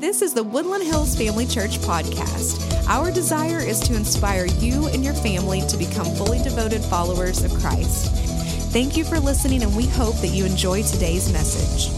This is the Woodland Hills Family Church podcast. Our desire is to inspire you and your family to become fully devoted followers of Christ. Thank you for listening, and we hope that you enjoy today's message.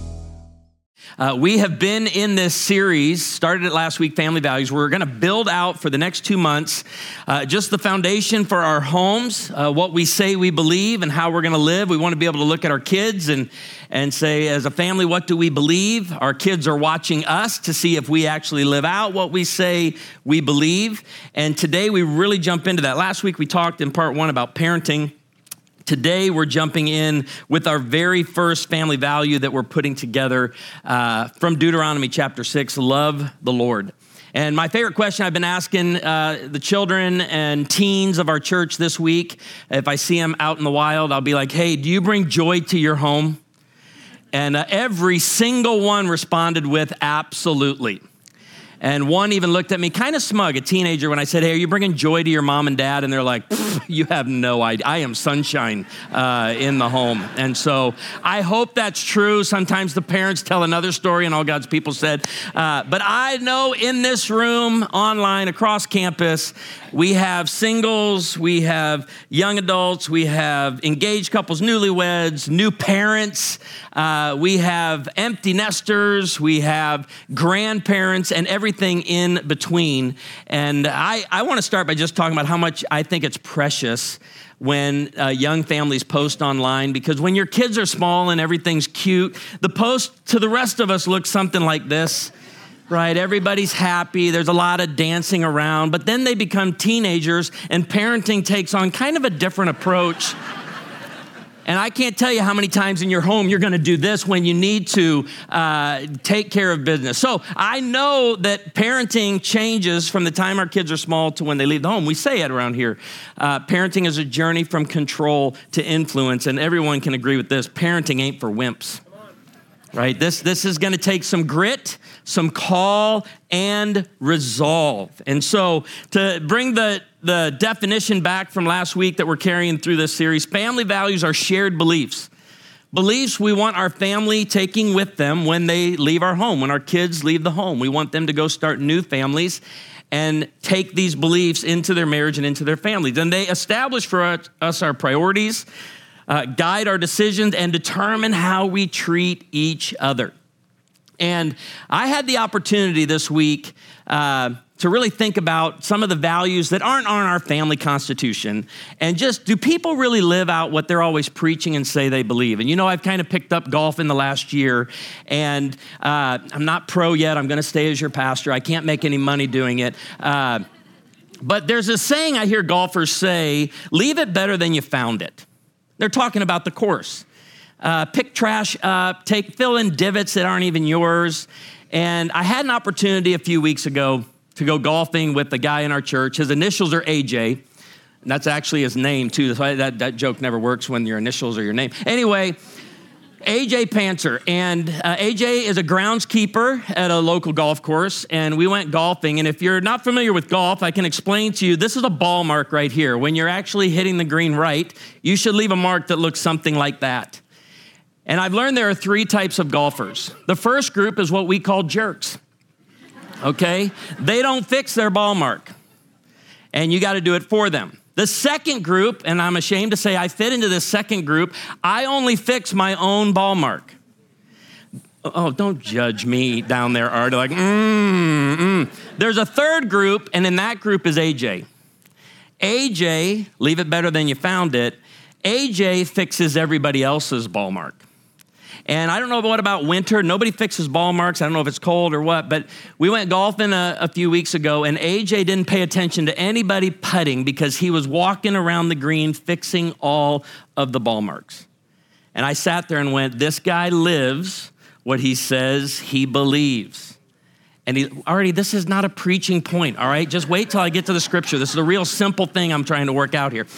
We have been in this series, started it last week, Family Values. We're going to build out for the next 2 months just the foundation for our homes, what we say we believe and how we're going to live. We want to be able to look at our kids and say, as a family, what do we believe? Our kids are watching us to see if we actually live out what we say we believe. And today we really jump into that. Last week we talked in part 1 about parenting. Today, we're jumping in with our very first family value that we're putting together from Deuteronomy chapter 6, love the Lord. And my favorite question I've been asking the children and teens of our church this week, if I see them out in the wild, I'll be like, hey, do you bring joy to your home? And every single one responded with absolutely. And one even looked at me kind of smug, a teenager, when I said, hey, are you bringing joy to your mom and dad? And they're like, you have no idea. I am sunshine in the home. And so I hope that's true. Sometimes the parents tell another story and all God's people said. But I know in this room, online, across campus, we have singles, we have young adults, we have engaged couples, newlyweds, new parents, we have empty nesters, we have grandparents, and everything in between. And I want to start by just talking about how much I think it's precious when young families post online, because when your kids are small and everything's cute, the post to the rest of us looks something like this. Right, everybody's happy, there's a lot of dancing around, but then they become teenagers and parenting takes on kind of a different approach. And I can't tell you how many times in your home you're gonna do this when you need to take care of business. So I know that parenting changes from the time our kids are small to when they leave the home. We say it around here. Parenting is a journey from control to influence, and everyone can agree with this. Parenting ain't for wimps. Right? This is going to take some grit, some call, and resolve. And so to bring the definition back from last week that we're carrying through this series, family values are shared beliefs. Beliefs we want our family taking with them when they leave our home, when our kids leave the home. We want them to go start new families and take these beliefs into their marriage and into their families. And they establish for us our priorities, guide our decisions, and determine how we treat each other. And I had the opportunity this week to really think about some of the values that aren't on our family constitution, and just, do people really live out what they're always preaching and say they believe? And you know, I've kind of picked up golf in the last year, and I'm not pro yet. I'm going to stay as your pastor. I can't make any money doing it. But there's a saying I hear golfers say, leave it better than you found it. They're talking about the course. Pick trash up, fill in divots that aren't even yours. And I had an opportunity a few weeks ago to go golfing with a guy in our church. His initials are AJ. And that's actually his name, too. That's why that joke never works when your initials are your name. Anyway, AJ Pantzer. And AJ is a groundskeeper at a local golf course, and we went golfing. And if you're not familiar with golf, I can explain to you, this is a ball mark right here. When you're actually hitting the green right, you should leave a mark that looks something like that. And I've learned there are 3 types of golfers. The first group is what we call jerks, okay? They don't fix their ball mark, and you got to do it for them. The second group, and I'm ashamed to say I fit into this second group, I only fix my own ball mark. Oh, don't judge me down there, Art. Like, There's a third group, and in that group is AJ. AJ, leave it better than you found it. AJ fixes everybody else's ball mark. And I don't know what about winter. Nobody fixes ball marks. I don't know if it's cold or what, but we went golfing a few weeks ago, and AJ didn't pay attention to anybody putting because he was walking around the green fixing all of the ball marks. And I sat there and went, this guy lives what he says he believes. And this is not a preaching point, all right? Just wait till I get to the scripture. This is a real simple thing I'm trying to work out here.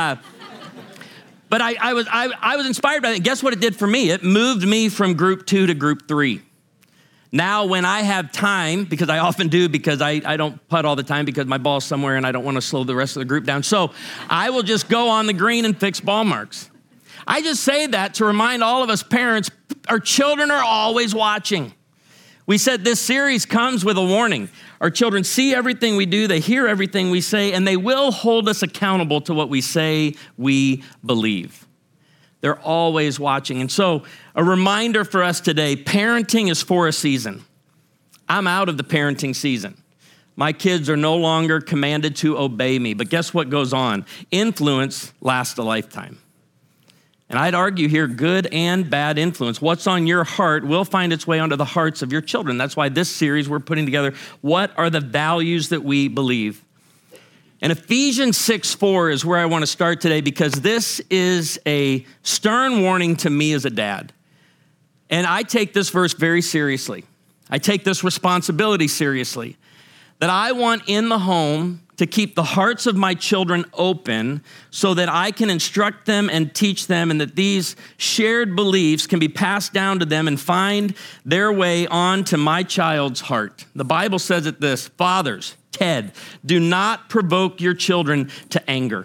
But I was inspired by it. Guess what it did for me? It moved me from group 2 to group 3. Now when I have time, because I often do, because I don't putt all the time because my ball's somewhere and I don't want to slow the rest of the group down. So I will just go on the green and fix ball marks. I just say that to remind all of us parents, our children are always watching. We said this series comes with a warning. Our children see everything we do, they hear everything we say, and they will hold us accountable to what we say we believe. They're always watching. And so a reminder for us today, parenting is for a season. I'm out of the parenting season. My kids are no longer commanded to obey me. But guess what goes on? Influence lasts a lifetime. And I'd argue here, good and bad influence. What's on your heart will find its way onto the hearts of your children. That's why this series we're putting together, what are the values that we believe? And Ephesians 6:4 is where I want to start today, because this is a stern warning to me as a dad. And I take this verse very seriously. I take this responsibility seriously. That I want in the home to keep the hearts of my children open so that I can instruct them and teach them, and that these shared beliefs can be passed down to them and find their way onto my child's heart. The Bible says it this: fathers, Ted, do not provoke your children to anger.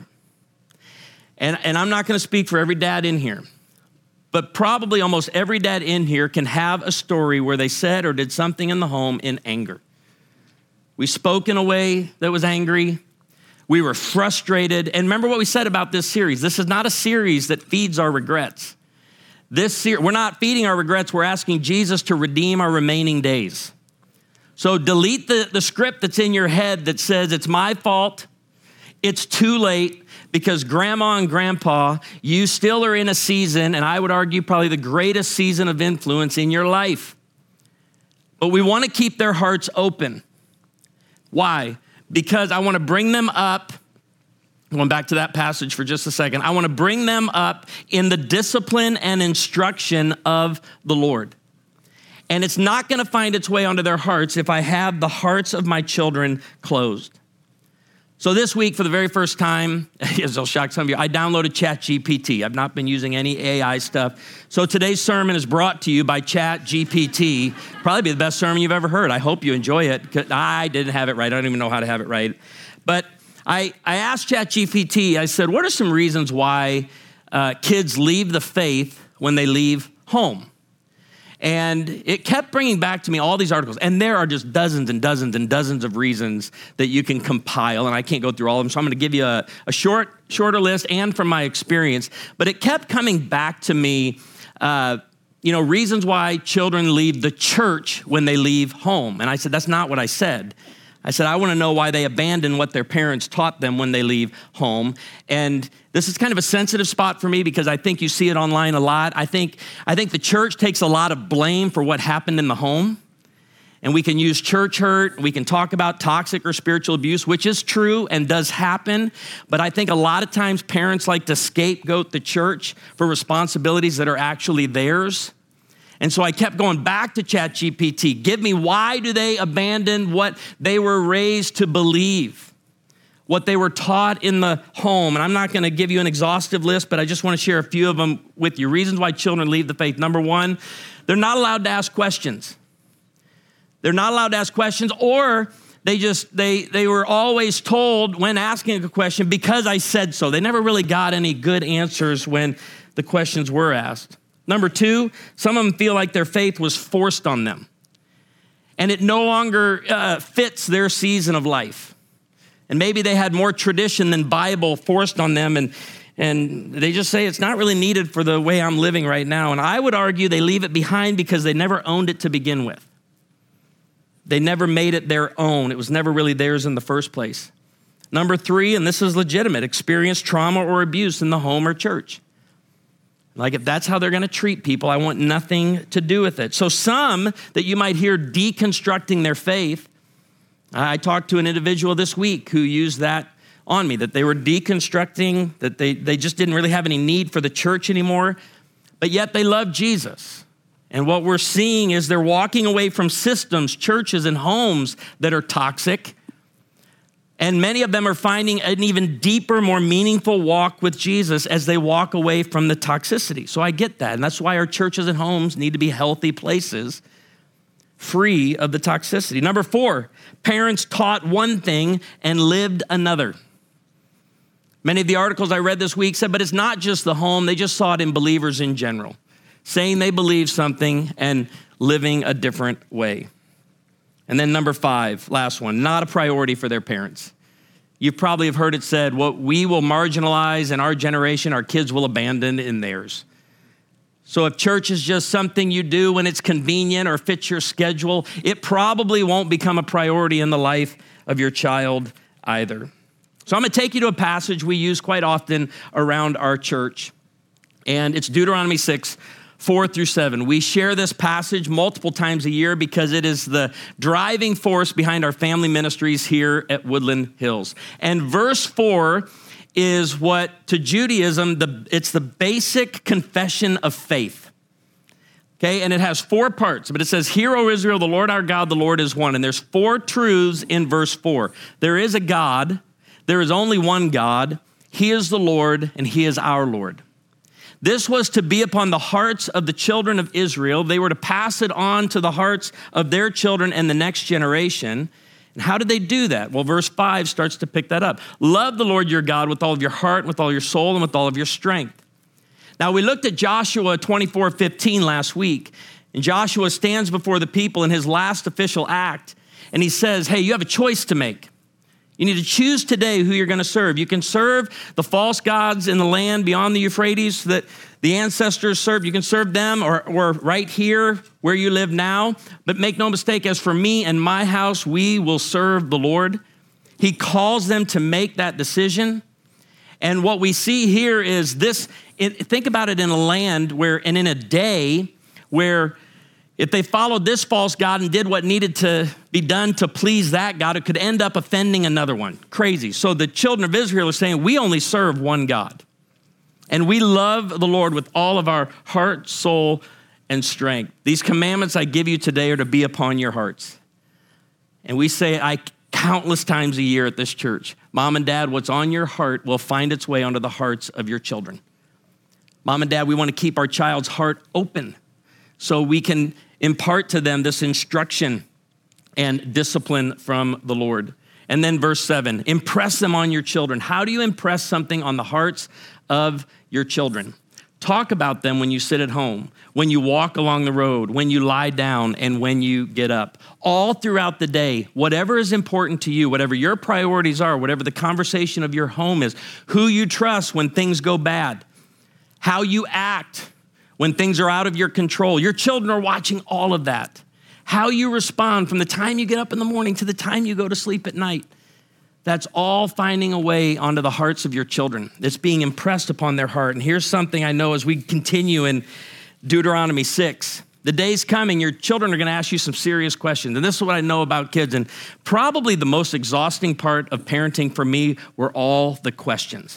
And I'm not going to speak for every dad in here, but probably almost every dad in here can have a story where they said or did something in the home in anger. We spoke in a way that was angry. We were frustrated. And remember what we said about this series. This is not a series that feeds our regrets. We're not feeding our regrets. We're asking Jesus to redeem our remaining days. So delete the script that's in your head that says it's my fault, it's too late, because grandma and grandpa, you still are in a season, and I would argue probably the greatest season of influence in your life. But we want to keep their hearts open. Why? Because I want to bring them up, going back to that passage for just a second, I want to bring them up in the discipline and instruction of the Lord. And it's not going to find its way onto their hearts if I have the hearts of my children closed. So this week, for the very first time, as I'll shock some of you, I downloaded ChatGPT. I've not been using any AI stuff. So today's sermon is brought to you by ChatGPT. Probably be the best sermon you've ever heard. I hope you enjoy it. I didn't have it right. I don't even know how to have it right. But I asked ChatGPT, I said, what are some reasons why kids leave the faith when they leave home? And it kept bringing back to me all these articles. And there are just dozens and dozens and dozens of reasons that you can compile. And I can't go through all of them. So I'm going to give you a shorter list and from my experience. But it kept coming back to me, reasons why children leave the church when they leave home. And I said, that's not what I said. I said, I want to know why they abandon what their parents taught them when they leave home. And this is kind of a sensitive spot for me because I think you see it online a lot. I think the church takes a lot of blame for what happened in the home. And we can use church hurt. We can talk about toxic or spiritual abuse, which is true and does happen. But I think a lot of times parents like to scapegoat the church for responsibilities that are actually theirs. And so I kept going back to ChatGPT. Give me, why do they abandon what they were raised to believe, what they were taught in the home? And I'm not going to give you an exhaustive list, but I just want to share a few of them with you. Reasons why children leave the faith. Number one, they're not allowed to ask questions. They're not allowed to ask questions, or they were always told when asking a question, because I said so. They never really got any good answers when the questions were asked. Number two, some of them feel like their faith was forced on them, and it no longer fits their season of life. And maybe they had more tradition than Bible forced on them, and they just say it's not really needed for the way I'm living right now. And I would argue they leave it behind because they never owned it to begin with. They never made it their own. It was never really theirs in the first place. Number three, and this is legitimate, experience trauma or abuse in the home or church. Like, if that's how they're going to treat people, I want nothing to do with it. So some that you might hear deconstructing their faith, I talked to an individual this week who used that on me, that they were deconstructing, that they just didn't really have any need for the church anymore, but yet they love Jesus. And what we're seeing is they're walking away from systems, churches, and homes that are toxic. And many of them are finding an even deeper, more meaningful walk with Jesus as they walk away from the toxicity. So I get that. And that's why our churches and homes need to be healthy places, free of the toxicity. Number four, parents taught one thing and lived another. Many of the articles I read this week said, but it's not just the home. They just saw it in believers in general, saying they believe something and living a different way. And then number 5, last one, not a priority for their parents. You probably have heard it said, what we will marginalize in our generation, our kids will abandon in theirs. So if church is just something you do when it's convenient or fits your schedule, it probably won't become a priority in the life of your child either. So I'm going to take you to a passage we use quite often around our church, and it's Deuteronomy 6, 4-7. We share this passage multiple times a year because it is the driving force behind our family ministries here at Woodland Hills. And verse 4 is what, to Judaism, it's the basic confession of faith. Okay, and it has 4 parts, but it says, "Hear, O Israel, the Lord our God, the Lord is one." And there's 4 truths in verse 4. There is a God, there is only one God, He is the Lord, and He is our Lord. This was to be upon the hearts of the children of Israel. They were to pass it on to the hearts of their children and the next generation. And how did they do that? Well, verse 5 starts to pick that up. Love the Lord your God with all of your heart, with all your soul, and with all of your strength. Now, we looked at Joshua 24:15 last week, and Joshua stands before the people in his last official act, and he says, hey, you have a choice to make. You need to choose today who you're going to serve. You can serve the false gods in the land beyond the Euphrates that the ancestors served. You can serve them or right here where you live now. But make no mistake, as for me and my house, we will serve the Lord. He calls them to make that decision. And what we see here is this, think about it in a land where, and in a day where if they followed this false god and did what needed to be done to please that God, it could end up offending another one. Crazy. So the children of Israel are saying, we only serve one God. And we love the Lord with all of our heart, soul, and strength. These commandments I give you today are to be upon your hearts. And we say countless times a year at this church, Mom and Dad, what's on your heart will find its way onto the hearts of your children. Mom and Dad, we want to keep our child's heart open so we can impart to them this instruction and discipline from the Lord. And then verse 7, impress them on your children. How do you impress something on the hearts of your children? Talk about them when you sit at home, when you walk along the road, when you lie down, and when you get up. All throughout the day, whatever is important to you, whatever your priorities are, whatever the conversation of your home is, who you trust when things go bad, how you act when things are out of your control. Your children are watching all of that. How you respond from the time you get up in the morning to the time you go to sleep at night. That's all finding a way onto the hearts of your children. It's being impressed upon their heart. And here's something I know as we continue in Deuteronomy 6. The day's coming, your children are going to ask you some serious questions. And this is what I know about kids. And probably the most exhausting part of parenting for me were all the questions.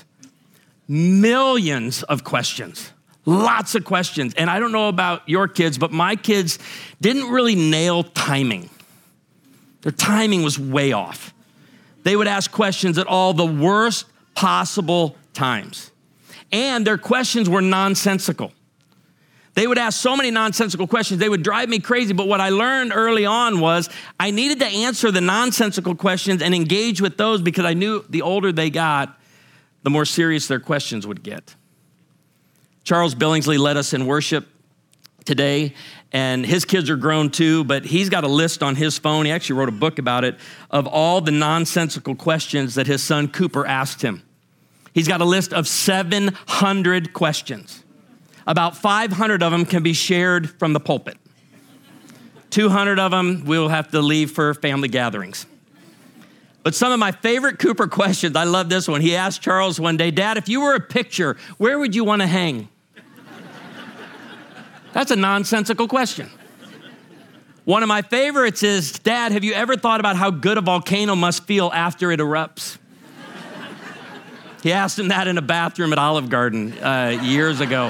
Millions of questions. Lots of questions. And I don't know about your kids, but my kids didn't really nail timing. Their timing was way off. They would ask questions at all the worst possible times. And their questions were nonsensical. They would ask so many nonsensical questions, they would drive me crazy. But what I learned early on was I needed to answer the nonsensical questions and engage with those because I knew the older they got, the more serious their questions would get. Charles Billingsley led us in worship today, and his kids are grown too, but he's got a list on his phone. He actually wrote a book about it, of all the nonsensical questions that his son Cooper asked him. He's got a list of 700 questions. About 500 of them can be shared from the pulpit. 200 of them we'll have to leave for family gatherings. But some of my favorite Cooper questions, I love this one. He asked Charles one day, Dad, if you were a picture, where would you want to hang? That's a nonsensical question. One of my favorites is, Dad, have you ever thought about how good a volcano must feel after it erupts? He asked him that in a bathroom at Olive Garden years ago.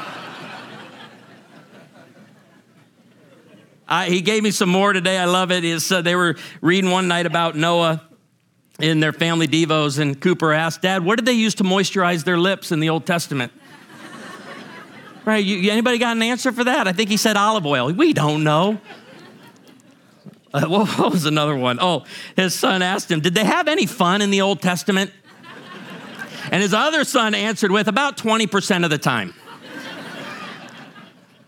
He gave me some more today. I love it. They were reading one night about Noah in their family devos, and Cooper asked, Dad, what did they use to moisturize their lips in the Old Testament? Right, anybody got an answer for that? I think he said olive oil. We don't know. What was another one? Oh, his son asked him, did they have any fun in the Old Testament? And his other son answered with, about 20% of the time.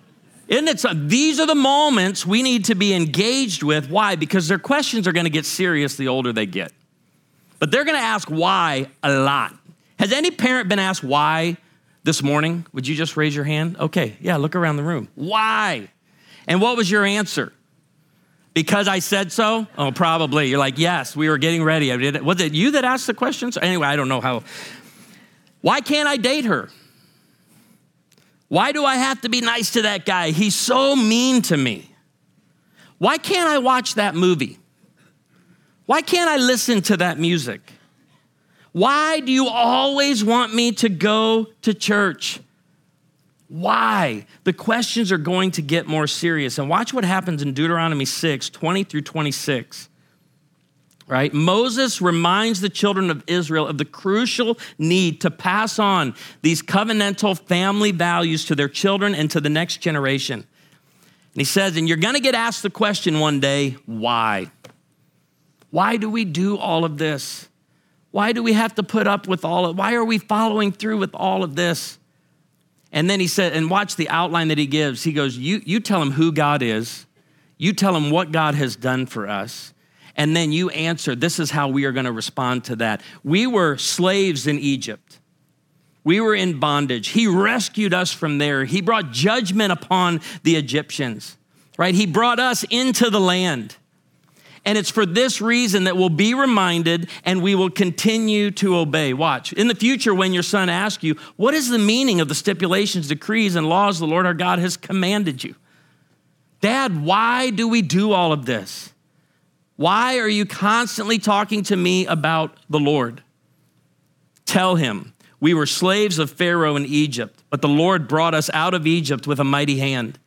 Isn't it? These are the moments we need to be engaged with. Why? Because their questions are going to get serious the older they get. But they're going to ask why a lot. Has any parent been asked why this morning? Would you just raise your hand? Okay, yeah, look around the room. Why? And what was your answer? Because I said so? Oh, probably. You're like, yes, we were getting ready. Was it you that asked the questions? Anyway, I don't know how. Why can't I date her? Why do I have to be nice to that guy? He's so mean to me. Why can't I watch that movie? Why can't I listen to that music? Why do you always want me to go to church? Why? The questions are going to get more serious. And watch what happens in Deuteronomy 6, 20 through 26. Right? Moses reminds the children of Israel of the crucial need to pass on these covenantal family values to their children and to the next generation. And he says, and you're going to get asked the question one day, why? Why do we do all of this? Why do we have to put up with all of it? Why are we following through with all of this? And then he said, and watch the outline that he gives. He goes, you tell him who God is. You tell him what God has done for us. And then you answer, this is how we are going to respond to that. We were slaves in Egypt. We were in bondage. He rescued us from there. He brought judgment upon the Egyptians, right? He brought us into the land. And it's for this reason that we'll be reminded and we will continue to obey. Watch. In the future, when your son asks you, what is the meaning of the stipulations, decrees, and laws the Lord our God has commanded you? Dad, why do we do all of this? Why are you constantly talking to me about the Lord? Tell him, we were slaves of Pharaoh in Egypt, but the Lord brought us out of Egypt with a mighty hand.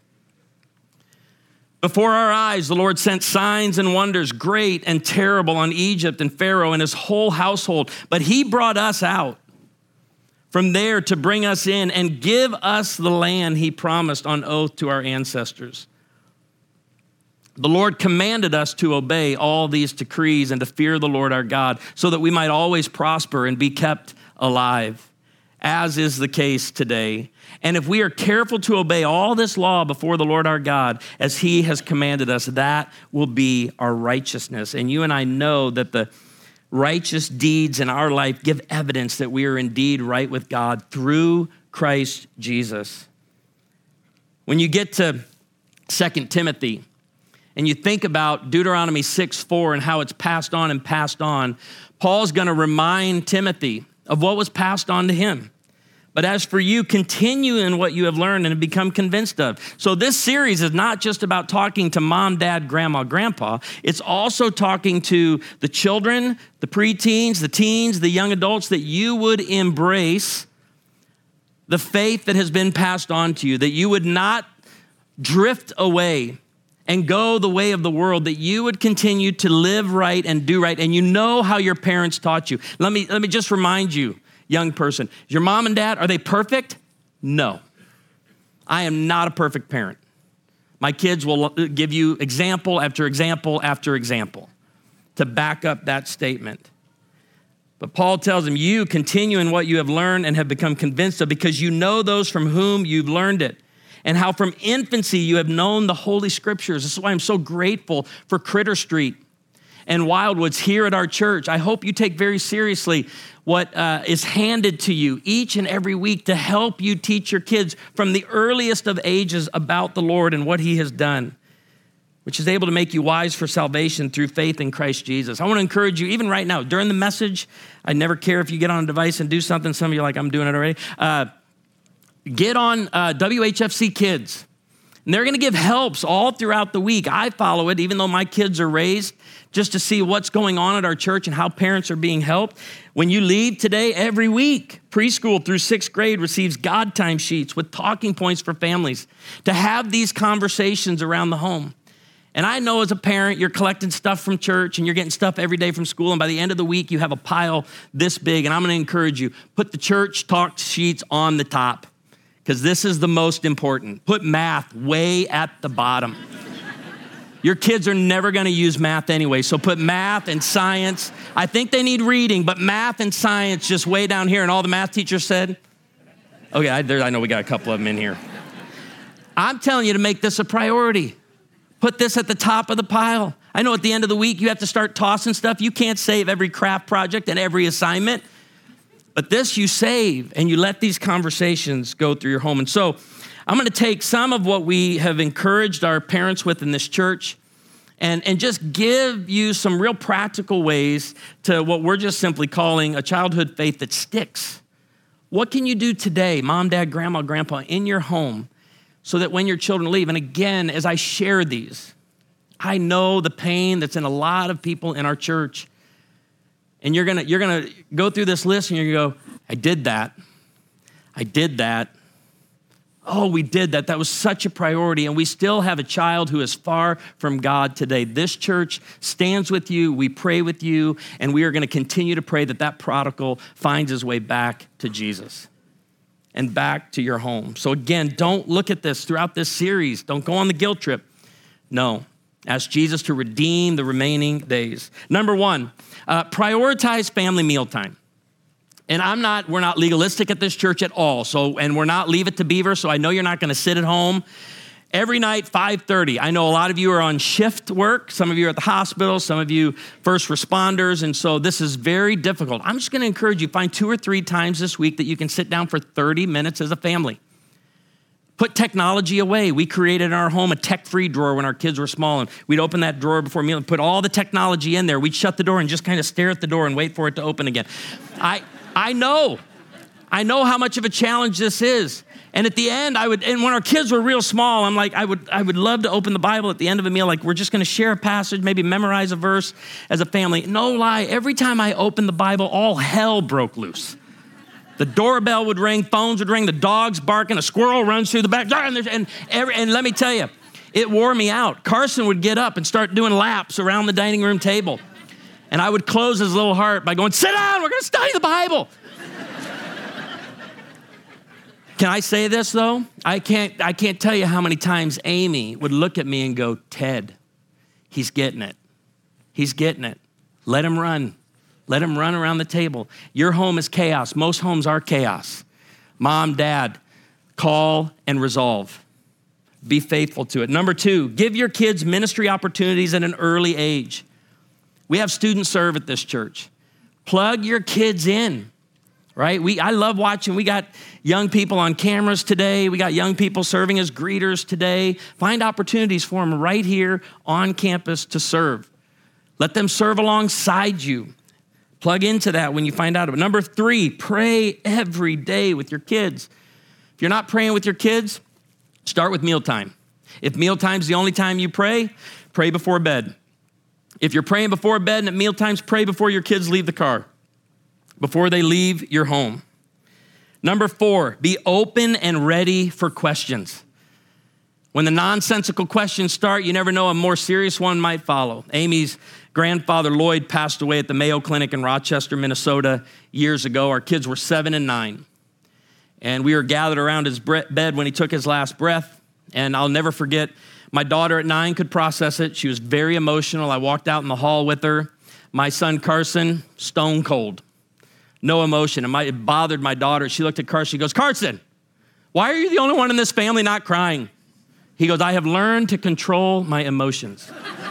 Before our eyes, the Lord sent signs and wonders, great and terrible, on Egypt and Pharaoh and his whole household. But he brought us out from there to bring us in and give us the land he promised on oath to our ancestors. The Lord commanded us to obey all these decrees and to fear the Lord our God so that we might always prosper and be kept alive, as is the case today. And if we are careful to obey all this law before the Lord our God, as he has commanded us, that will be our righteousness. And you and I know that the righteous deeds in our life give evidence that we are indeed right with God through Christ Jesus. When you get to 2 Timothy, and you think about Deuteronomy 6:4 and how it's passed on, Paul's going to remind Timothy of what was passed on to him. But as for you, continue in what you have learned and have become convinced of. So this series is not just about talking to mom, dad, grandma, grandpa. It's also talking to the children, the preteens, the teens, the young adults, that you would embrace the faith that has been passed on to you, that you would not drift away and go the way of the world, that you would continue to live right and do right. And you know how your parents taught you. Let me just remind you, young person, your mom and dad, are they perfect? No. I am not a perfect parent. My kids will give you example after example after example to back up that statement. But Paul tells them, you continue in what you have learned and have become convinced of, because you know those from whom you've learned it, and how from infancy you have known the Holy Scriptures. This is why I'm so grateful for Critter Street and Wildwoods here at our church. I hope you take very seriously what is handed to you each and every week to help you teach your kids from the earliest of ages about the Lord and what he has done, which is able to make you wise for salvation through faith in Christ Jesus. I want to encourage you, even right now, during the message, I never care if you get on a device and do something. Some of you are like, I'm doing it already. Get on WHFC Kids. And they're going to give helps all throughout the week. I follow it, even though my kids are raised, just to see what's going on at our church and how parents are being helped. When you leave today, every week, preschool through 6th grade receives God time sheets with talking points for families to have these conversations around the home. And I know as a parent, you're collecting stuff from church and you're getting stuff every day from school. And by the end of the week, you have a pile this big. And I'm going to encourage you, put the church talk sheets on the top, because this is the most important. Put math way at the bottom. Your kids are never going to use math anyway, so put math and science. I think they need reading, but math and science just way down here. And all the math teachers said, okay, I know we got a couple of them in here. I'm telling you to make this a priority. Put this at the top of the pile. I know at the end of the week, you have to start tossing stuff. You can't save every craft project and every assignment. But this you save, and you let these conversations go through your home. And so I'm going to take some of what we have encouraged our parents with in this church and just give you some real practical ways to what we're just simply calling a childhood faith that sticks. What can you do today, mom, dad, grandma, grandpa, in your home so that when your children leave, and again, as I share these, I know the pain that's in a lot of people in our church. And you're gonna go through this list and you're gonna go, I did that. Oh, we did that. That was such a priority. And we still have a child who is far from God today. This church stands with you. We pray with you. And we are going to continue to pray that prodigal finds his way back to Jesus and back to your home. So again, don't look at this throughout this series. Don't go on the guilt trip. No. Ask Jesus to redeem the remaining days. Number one, prioritize family mealtime. And we're not legalistic at this church at all. And we're not Leave It to Beaver, so I know you're not gonna sit at home. Every night, 5:30. I know a lot of you are on shift work. Some of you are at the hospital, some of you first responders, and so this is very difficult. I'm just gonna encourage you, find 2 or 3 times this week that you can sit down for 30 minutes as a family. Put technology away. We created in our home a tech-free drawer when our kids were small, and we'd open that drawer before meal and put all the technology in there. We'd shut the door and just kind of stare at the door and wait for it to open again. I know how much of a challenge this is. And at the end, and when our kids were real small, I'm like, I would love to open the Bible at the end of a meal. Like, we're just going to share a passage, maybe memorize a verse as a family. No lie, every time I opened the Bible, all hell broke loose. The doorbell would ring, phones would ring, the dog's barking, a squirrel runs through the back door, and let me tell you, it wore me out. Carson would get up and start doing laps around the dining room table. And I would close his little heart by going, sit down, we're going to study the Bible. Can I say this, though? I can't tell you how many times Amy would look at me and go, Ted, he's getting it. He's getting it. Let him run. Let him run around the table. Your home is chaos. Most homes are chaos. Mom, dad, call and resolve. Be faithful to it. Number 2, give your kids ministry opportunities at an early age. We have student serve at this church. Plug your kids in, right? I love watching. We got young people on cameras today. We got young people serving as greeters today. Find opportunities for them right here on campus to serve. Let them serve alongside you. Plug into that when you find out about it. Number 3, pray every day with your kids. If you're not praying with your kids, start with mealtime. If mealtime's the only time you pray before bed. If you're praying before bed and at mealtimes, pray before your kids leave the car, before they leave your home. Number 4, be open and ready for questions. When the nonsensical questions start, you never know, a more serious one might follow. Amy's grandfather, Lloyd, passed away at the Mayo Clinic in Rochester, Minnesota years ago. Our kids were 7 and 9. And we were gathered around his bed when he took his last breath. And I'll never forget, my daughter at 9 could process it. She was very emotional. I walked out in the hall with her. My son, Carson, stone cold. No emotion. It bothered my daughter. She looked at Carson. She goes, Carson, why are you the only one in this family not crying? He goes, I have learned to control my emotions.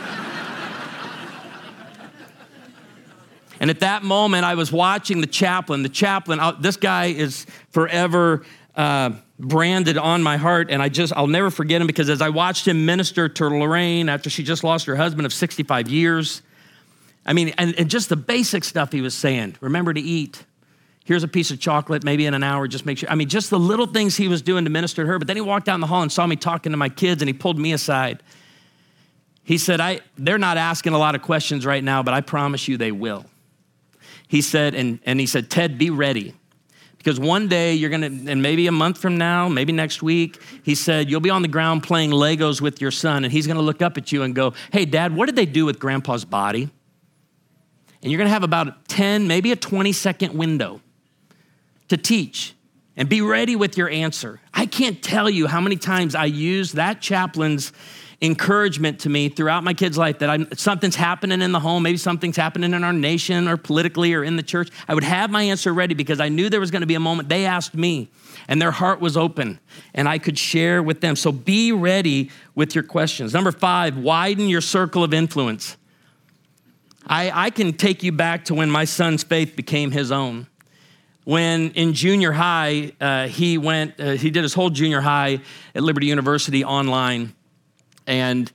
And at that moment, I was watching the chaplain. This guy is forever branded on my heart, and I'll never forget him, because as I watched him minister to Lorraine after she just lost her husband of 65 years, and just the basic stuff he was saying. Remember to eat. Here's a piece of chocolate, maybe in an hour, just make sure. Just the little things he was doing to minister to her. But then he walked out in the hall and saw me talking to my kids, and he pulled me aside. He said, they're not asking a lot of questions right now, but I promise you they will. He said, and he said, Ted, be ready. Because one day you're gonna, and maybe a month from now, maybe next week, he said, you'll be on the ground playing Legos with your son, and he's gonna look up at you and go, hey, Dad, what did they do with Grandpa's body? And you're gonna have about 10, maybe a 20-second window to teach, and be ready with your answer. I can't tell you how many times I used that chaplain's encouragement to me throughout my kids' life that something's happening in the home, maybe something's happening in our nation or politically or in the church, I would have my answer ready because I knew there was going to be a moment they asked me and their heart was open and I could share with them. So be ready with your questions. Number 5, widen your circle of influence. I can take you back to when my son's faith became his own. When in junior high, he did his whole junior high at Liberty University online. And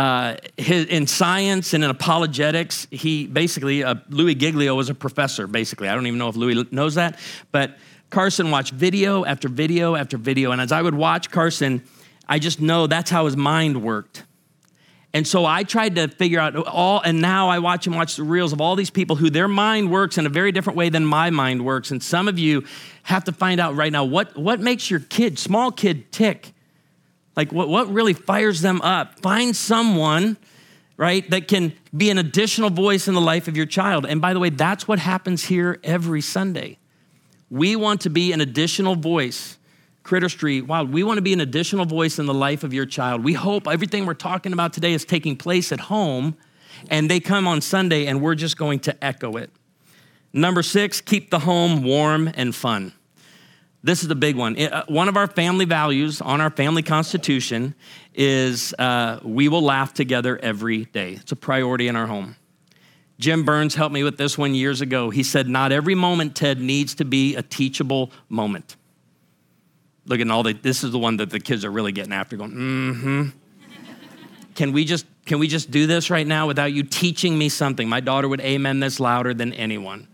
in science and in apologetics, Louis Giglio was a professor, basically. I don't even know if Louis knows that. But Carson watched video after video after video. And as I would watch Carson, I just know that's how his mind worked. And so I tried to figure out and now I watch the reels of all these people who their mind works in a very different way than my mind works. And some of you have to find out right now, what makes your small kid tick? Like what really fires them up? Find someone, right, that can be an additional voice in the life of your child. And by the way, that's what happens here every Sunday. We want to be an additional voice. Critter Street, wow, we want to be an additional voice in the life of your child. We hope everything we're talking about today is taking place at home and they come on Sunday and we're just going to echo it. Number 6, keep the home warm and fun. This is the big one. One of our family values on our family constitution is we will laugh together every day. It's a priority in our home. Jim Burns helped me with this one years ago. He said, not every moment, Ted, needs to be a teachable moment. Look at this is the one that the kids are really getting after, going, Can we just do this right now without you teaching me something? My daughter would amen this louder than anyone.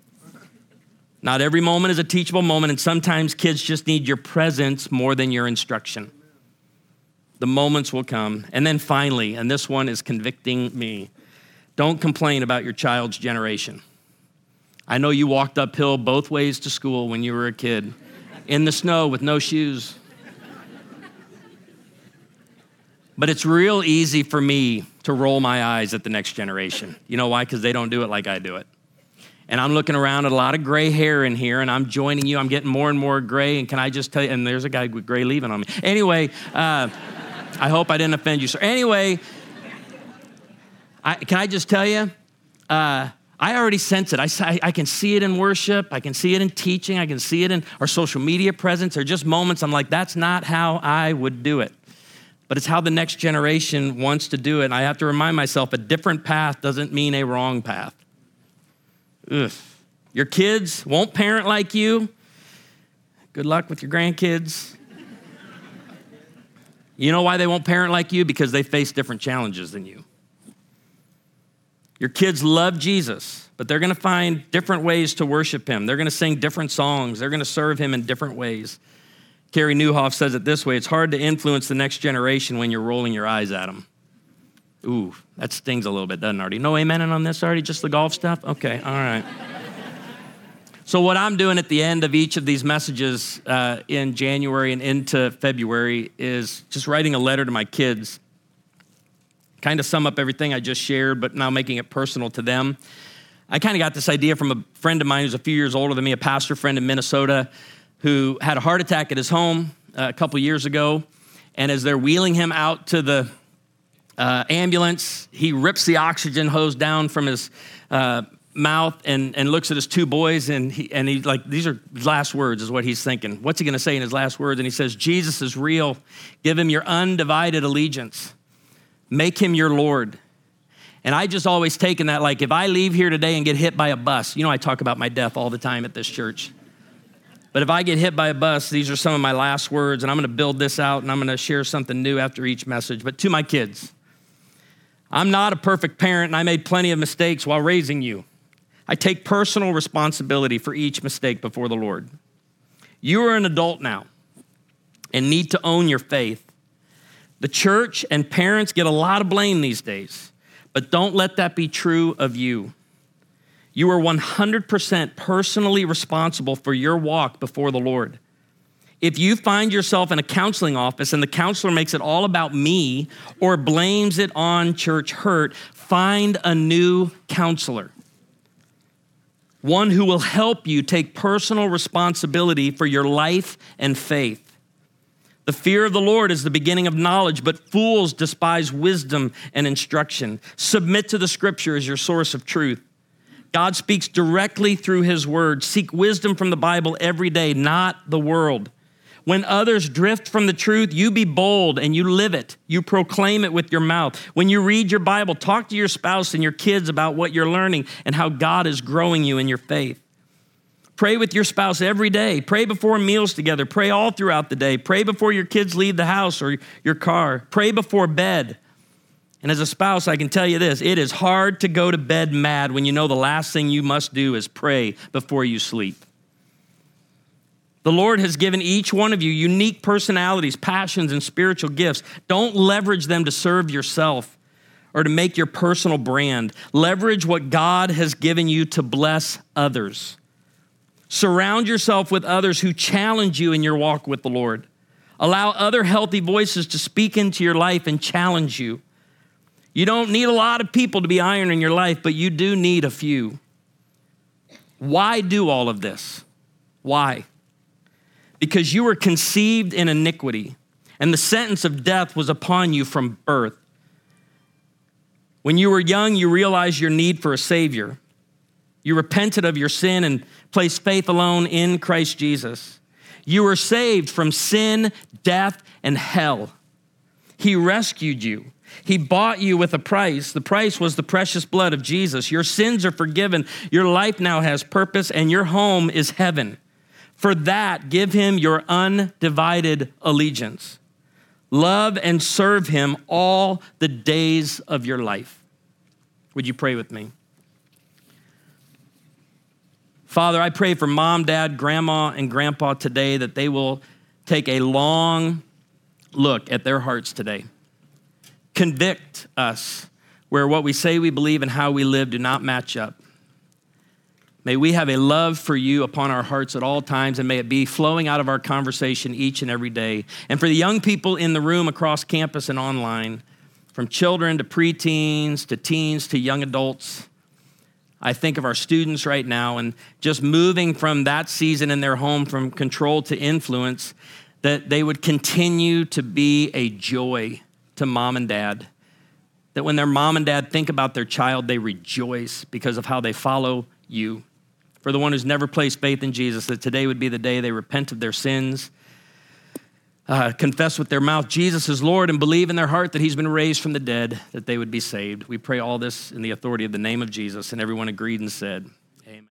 Not every moment is a teachable moment, and sometimes kids just need your presence more than your instruction. The moments will come. And then finally, and this one is convicting me, don't complain about your child's generation. I know you walked uphill both ways to school when you were a kid. In the snow with no shoes. But it's real easy for me to roll my eyes at the next generation. You know why? Because they don't do it like I do it. And I'm looking around at a lot of gray hair in here, and I'm joining you. I'm getting more and more gray, and can I just tell you, and there's a guy with gray leaving on me. Anyway, I hope I didn't offend you, sir. Anyway, can I just tell you, I already sense it. I can see it in worship. I can see it in teaching. I can see it in our social media presence. There are just moments I'm like, that's not how I would do it. But it's how the next generation wants to do it. And I have to remind myself, a different path doesn't mean a wrong path. Ugh. Your kids won't parent like you. Good luck with your grandkids. You know why they won't parent like you? Because they face different challenges than you. Your kids love Jesus, but they're going to find different ways to worship him. They're going to sing different songs. They're going to serve him in different ways. Carey Nieuwhof says it this way: it's hard to influence the next generation when you're rolling your eyes at them. Ooh, that stings a little bit, doesn't it, Artie? No amening on this, Artie? Just the golf stuff? Okay, all right. So what I'm doing at the end of each of these messages in January and into February is just writing a letter to my kids, kind of sum up everything I just shared, but now making it personal to them. I kind of got this idea from a friend of mine who's a few years older than me, a pastor friend in Minnesota, who had a heart attack at his home a couple years ago. And as they're wheeling him out to the ambulance, he rips the oxygen hose down from his mouth and looks at his 2 boys. And he like, these are his last words is what he's thinking. What's he going to say in his last words? And he says, Jesus is real. Give him your undivided allegiance. Make him your Lord. And I just always taken that, like, if I leave here today and get hit by a bus, I talk about my death all the time at this church. But if I get hit by a bus, these are some of my last words, and I'm going to build this out, and I'm going to share something new after each message. But to my kids, I'm not a perfect parent, and I made plenty of mistakes while raising you. I take personal responsibility for each mistake before the Lord. You are an adult now and need to own your faith. The church and parents get a lot of blame these days, but don't let that be true of you. You are 100% personally responsible for your walk before the Lord. If you find yourself in a counseling office and the counselor makes it all about me or blames it on church hurt, find a new counselor. One who will help you take personal responsibility for your life and faith. The fear of the Lord is the beginning of knowledge, but fools despise wisdom and instruction. Submit to the scripture as your source of truth. God speaks directly through his word. Seek wisdom from the Bible every day, not the world. When others drift from the truth, you be bold and you live it. You proclaim it with your mouth. When you read your Bible, talk to your spouse and your kids about what you're learning and how God is growing you in your faith. Pray with your spouse every day. Pray before meals together. Pray all throughout the day. Pray before your kids leave the house or your car. Pray before bed. And as a spouse, I can tell you this, it is hard to go to bed mad when you know the last thing you must do is pray before you sleep. The Lord has given each one of you unique personalities, passions, and spiritual gifts. Don't leverage them to serve yourself or to make your personal brand. Leverage what God has given you to bless others. Surround yourself with others who challenge you in your walk with the Lord. Allow other healthy voices to speak into your life and challenge you. You don't need a lot of people to be iron in your life, but you do need a few. Why do all of this? Why? Because you were conceived in iniquity, and the sentence of death was upon you from birth. When you were young, you realized your need for a Savior. You repented of your sin and placed faith alone in Christ Jesus. You were saved from sin, death, and hell. He rescued you. He bought you with a price. The price was the precious blood of Jesus. Your sins are forgiven. Your life now has purpose, and your home is heaven. For that, give him your undivided allegiance. Love and serve him all the days of your life. Would you pray with me? Father, I pray for mom, dad, grandma, and grandpa today that they will take a long look at their hearts today. Convict us where what we say we believe and how we live do not match up. May we have a love for you upon our hearts at all times, and may it be flowing out of our conversation each and every day. And for the young people in the room across campus and online, from children to preteens to teens to young adults, I think of our students right now and just moving from that season in their home from control to influence, that they would continue to be a joy to mom and dad. That when their mom and dad think about their child, they rejoice because of how they follow you. For the one who's never placed faith in Jesus, that today would be the day they repent of their sins, confess with their mouth Jesus is Lord, and believe in their heart that he's been raised from the dead, that they would be saved. We pray all this in the authority of the name of Jesus, and everyone agreed and said,